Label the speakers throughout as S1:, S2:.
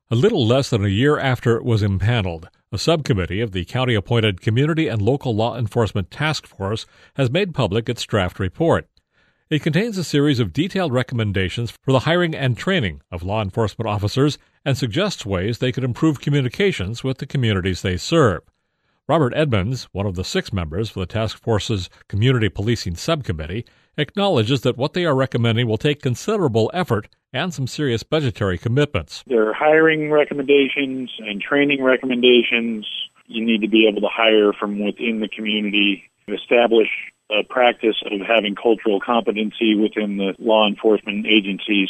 S1: A little less than a year after it was impaneled, a subcommittee of the county-appointed Community and Local Law Enforcement Task Force has made public its draft report. It contains a series of detailed recommendations for the hiring and training of law enforcement officers and suggests ways they could improve communications with the communities they serve. Robert Edmonds, one of the 6 members for the task force's Community Policing Subcommittee, acknowledges that what they are recommending will take considerable effort and some serious budgetary commitments.
S2: There are hiring recommendations and training recommendations. You need to be able to hire from within the community, establish a practice of having cultural competency within the law enforcement agencies.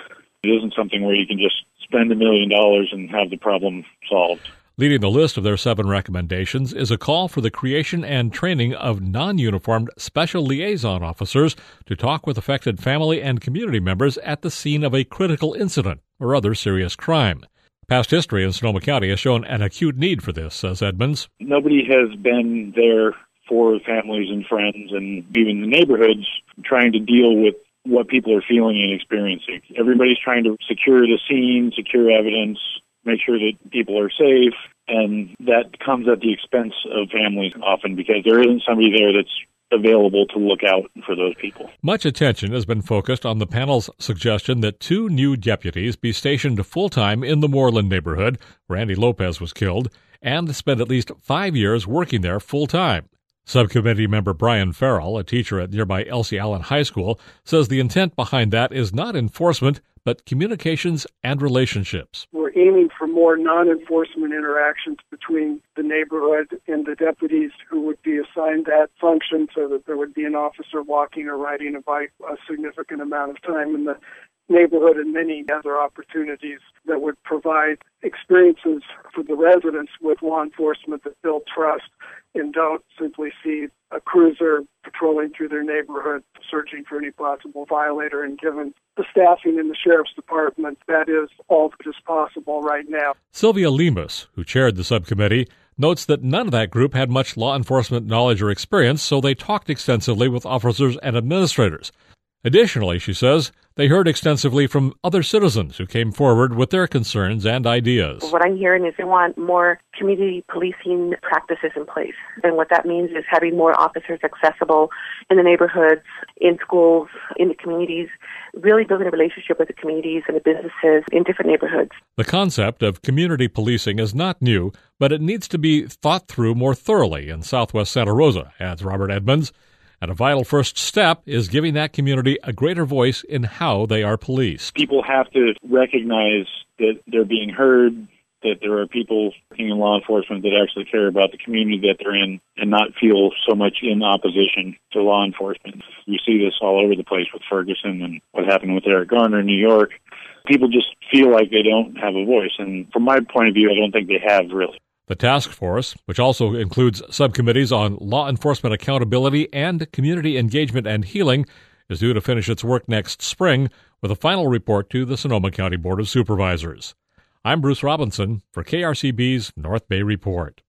S2: It isn't something where you can just spend $1 million and have the problem solved.
S1: Leading the list of their 7 recommendations is a call for the creation and training of non-uniformed special liaison officers to talk with affected family and community members at the scene of a critical incident or other serious crime. Past history in Sonoma County has shown an acute need for this, says Edmonds.
S2: Nobody has been there for families and friends and even the neighborhoods trying to deal with what people are feeling and experiencing. Everybody's trying to secure the scene, secure evidence, make sure that people are safe, and that comes at the expense of families often because there isn't somebody there that's available to look out for those people.
S1: Much attention has been focused on the panel's suggestion that 2 new deputies be stationed full-time in the Moreland neighborhood, where Andy Lopez was killed, and spend at least 5 years working there full-time. Subcommittee member Brian Farrell, a teacher at nearby Elsie Allen High School, says the intent behind that is not enforcement, but communications and relationships.
S3: We're aiming for more non-enforcement interactions between the neighborhood and the deputies who would be assigned that function so that there would be an officer walking or riding a bike a significant amount of time in the neighborhood and many other opportunities that would provide experiences for the residents with law enforcement that build trust and don't simply see a cruiser patrolling through their neighborhood searching for any possible violator. And given the staffing in the sheriff's department, that is all that is possible right now.
S1: Sylvia Lemus, who chaired the subcommittee, notes that none of that group had much law enforcement knowledge or experience, so they talked extensively with officers and administrators. Additionally, she says, they heard extensively from other citizens who came forward with their concerns and ideas.
S4: What I'm hearing is they want more community policing practices in place. And what that means is having more officers accessible in the neighborhoods, in schools, in the communities, really building a relationship with the communities and the businesses in different neighborhoods.
S1: The concept of community policing is not new, but it needs to be thought through more thoroughly in southwest Santa Rosa, adds Robert Edmonds. And a vital first step is giving that community a greater voice in how they are policed.
S2: People have to recognize that they're being heard, that there are people working in law enforcement that actually care about the community that they're in and not feel so much in opposition to law enforcement. You see this all over the place with Ferguson and what happened with Eric Garner in New York. People just feel like they don't have a voice. And from my point of view, I don't think they have really.
S1: The task force, which also includes subcommittees on law enforcement accountability and community engagement and healing, is due to finish its work next spring with a final report to the Sonoma County Board of Supervisors. I'm Bruce Robinson for KRCB's North Bay Report.